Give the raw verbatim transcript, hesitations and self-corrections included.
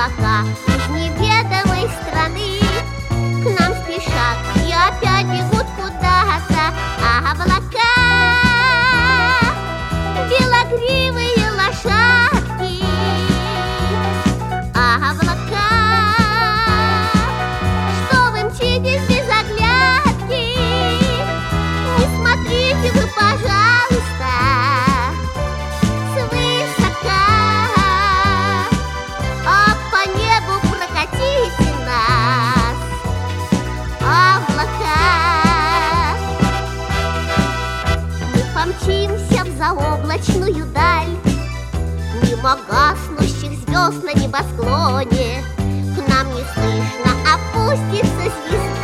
облака из неведомой страны к нам спешат и опять бегут куда-то. А облака, белогривые лошадки, а облака, что вы мчитесь без оглядки, не смотрите вы, пожалуйста, свысока, а по небу прокатите нас, облака. Мы помчимся в заоблачную даль, мимо гаснущих звезд на небосклоне. К нам неслышно опустится звезда.